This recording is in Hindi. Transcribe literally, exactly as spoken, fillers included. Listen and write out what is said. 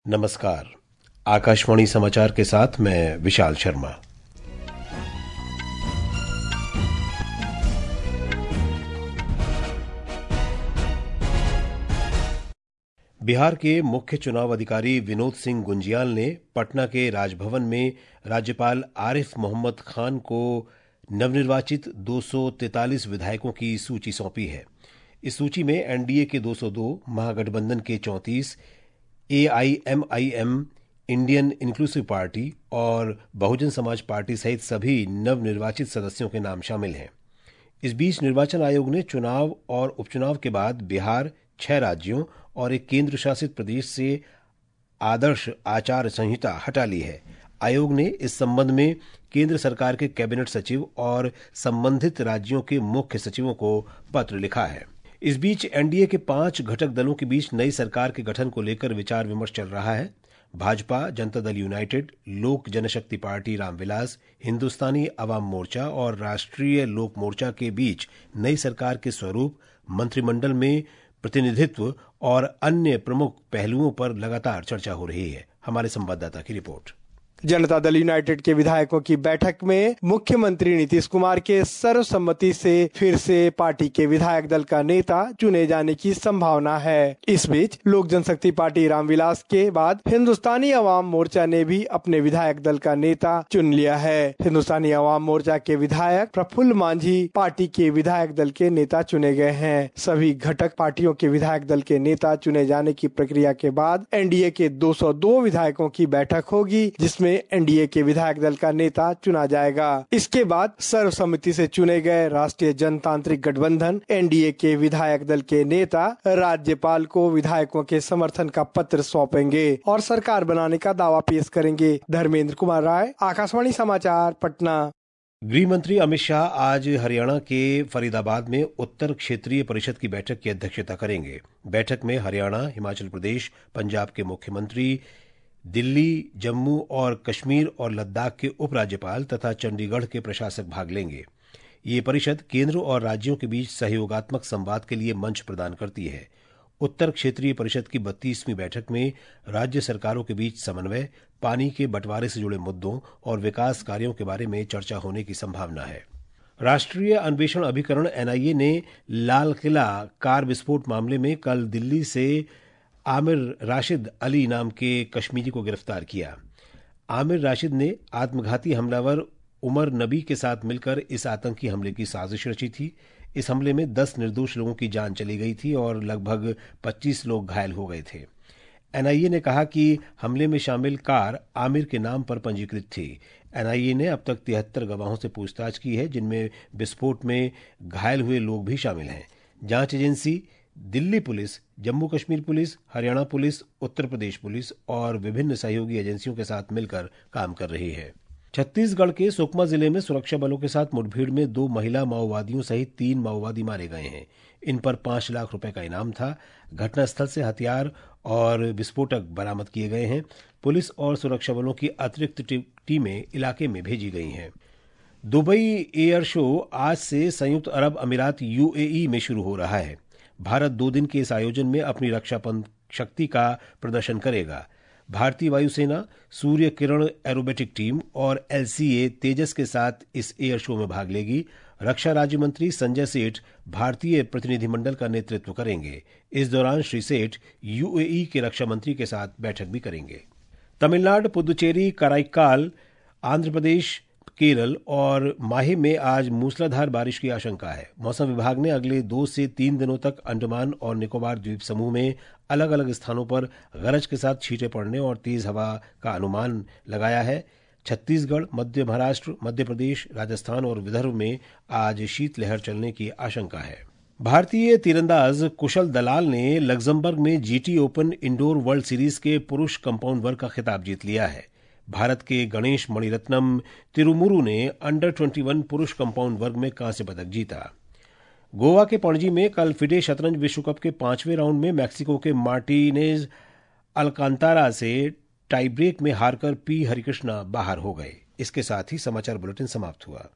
नमस्कार। आकाशवाणी समाचार के साथ मैं विशाल शर्मा। बिहार के मुख्य चुनाव अधिकारी विनोद सिंह गुंजियाल ने पटना के राजभवन में राज्यपाल आरिफ मोहम्मद खान को नवनिर्वाचित दो सौ तैंतालीस विधायकों की सूची सौंपी है। इस सूची में एनडीए के दो सौ दो, महागठबंधन के चौंतीस, एआईएमआईएम, इंडियन इंक्लूसिव पार्टी और बहुजन समाज पार्टी सहित सभी नवनिर्वाचित सदस्यों के नाम शामिल हैं। इस बीच निर्वाचन आयोग ने चुनाव और उपचुनाव के बाद बिहार, छह राज्यों और एक केंद्र शासित प्रदेश से आदर्श आचार संहिता हटा ली है। आयोग ने इस संबंध में केंद्र सरकार के कैबिनेट सचिव और संबंधित राज्यों के मुख्य सचिवों को पत्र लिखा है। इस बीच एनडीए के पांच घटक दलों के बीच नई सरकार के गठन को लेकर विचार विमर्श चल रहा है। भाजपा, जनता दल यूनाइटेड, लोक जनशक्ति पार्टी रामविलास, हिंदुस्तानी अवाम मोर्चा और राष्ट्रीय लोक मोर्चा के बीच नई सरकार के स्वरूप, मंत्रिमंडल में प्रतिनिधित्व और अन्य प्रमुख पहलुओं पर लगातार चर्चा हो रही है। हमारे संवाददाता की रिपोर्ट। जनता दल यूनाइटेड के विधायकों की बैठक में मुख्यमंत्री नीतीश कुमार के सर्वसम्मति से फिर से पार्टी के विधायक दल का नेता चुने जाने की संभावना है। इस बीच लोक जनशक्ति पार्टी रामविलास के बाद हिंदुस्तानी अवाम मोर्चा ने भी अपने विधायक दल का नेता चुन लिया है। हिंदुस्तानी अवाम मोर्चा के विधायक प्रफुल्ल मांझी पार्टी के विधायक दल के नेता चुने गए हैं। सभी घटक पार्टियों के विधायक दल के नेता चुने जाने की प्रक्रिया के बाद एनडीए के दो सौ दो विधायकों की बैठक होगी, जिसमें एनडीए के विधायक दल का नेता चुना जाएगा। इसके बाद सर्वसम्मति से चुने गए राष्ट्रीय जनतांत्रिक गठबंधन एनडीए के विधायक दल के नेता राज्यपाल को विधायकों के समर्थन का पत्र सौंपेंगे और सरकार बनाने का दावा पेश करेंगे। धर्मेंद्र कुमार राय, आकाशवाणी समाचार, पटना। गृह मंत्री अमित शाह आज हरियाणा के फरीदाबाद में उत्तर क्षेत्रीय परिषद की बैठक की अध्यक्षता करेंगे। बैठक में हरियाणा, हिमाचल प्रदेश, पंजाब के मुख्यमंत्री, दिल्ली, जम्मू और कश्मीर और लद्दाख के उपराज्यपाल तथा चंडीगढ़ के प्रशासक भाग लेंगे। ये परिषद केंद्र और राज्यों के बीच सहयोगात्मक संवाद के लिए मंच प्रदान करती है। उत्तर क्षेत्रीय परिषद की बत्तीसवीं बैठक में राज्य सरकारों के बीच समन्वय, पानी के बंटवारे से जुड़े मुद्दों और विकास कार्यों के बारे में चर्चा होने की संभावना है। राष्ट्रीय अन्वेषण अभिकरण एनआईए ने लाल किला कार विस्फोट मामले में कल दिल्ली से आमिर राशिद अली नाम के कश्मीरी को गिरफ्तार किया। आमिर राशिद ने आत्मघाती हमलावर उमर नबी के साथ मिलकर इस आतंकी हमले की साजिश रची थी। इस हमले में दस निर्दोष लोगों की जान चली गई थी और लगभग पच्चीस लोग घायल हो गए थे। एनआईए ने कहा कि हमले में शामिल कार आमिर के नाम पर पंजीकृत थी। एनआईए ने अब तक तिहत्तर गवाहों से पूछताछ की है, जिनमें विस्फोट में घायल हुए लोग भी शामिल हैं। जांच agency Delhi police, Jammu Kashmir police, Haryana police, Uttar Pradesh police और विभिन्न सहयोगी एजेंसियों के साथ मिलकर काम कर रही है। छत्तीसगढ़ के सुकमा जिले में सुरक्षा बलों के साथ मुठभेड़ में दो महिला माओवादियों सहित तीन माओवादी मारे गए हैं। इन पर पांच लाख रुपए का इनाम था। घटनास्थल से हथियार और विस्फोटक बरामद किए गए हैं। पुलिस और सुरक्षा बलों की अतिरिक्त टीमें इलाके में भेजी गई हैं। दुबई एयर शो आज से संयुक्त अरब अमीरात यूएई में शुरू हो रहा है। भारत दो दिन के इस आयोजन में अपनी रक्षा शक्ति का प्रदर्शन करेगा। भारतीय वायुसेना, सूर्य किरण एरोबेटिक टीम और एलसीए तेजस के साथ इस एयर शो में भाग लेगी। रक्षा राज्य मंत्री संजय सेठ भारतीय प्रतिनिधिमंडल का नेतृत्व करेंगे। इस दौरान श्री सेठ यूएई के रक्षा मंत्री के साथ बैठक भी करेंगे। तमिलनाडु, पुदुचेरी, कराईकाल, आंध्र प्रदेश, केरल और माहे में आज मूसलाधार बारिश की आशंका है। मौसम विभाग ने अगले दो से तीन दिनों तक अंडमान और निकोबार द्वीप समूह में अलग अलग स्थानों पर गरज के साथ छींटे पड़ने और तेज हवा का अनुमान लगाया है। छत्तीसगढ़, मध्य महाराष्ट्र, मध्य प्रदेश, राजस्थान और विदर्भ में आज शीतलहर चलने की आशंका है। भारतीय तीरंदाज कुशल दलाल ने लग्जमबर्ग में GT open indoor world series के पुरुष कंपाउंड वर्ग का खिताब जीत लिया है। भारत के गणेश मणिरत्नम तिरुमुरु ने अंडर इक्कीस पुरुष कंपाउंड वर्ग में कांस्य पदक जीता। गोवा के पणजी में कल फिडे शतरंज विश्व कप के पांचवें राउंड में मैक्सिको के मार्टिनेज अल्कांतारा से टाई ब्रेक में हारकर पी हरिकृष्णा बाहर हो गए। इसके साथ ही समाचार बुलेटिन समाप्त हुआ।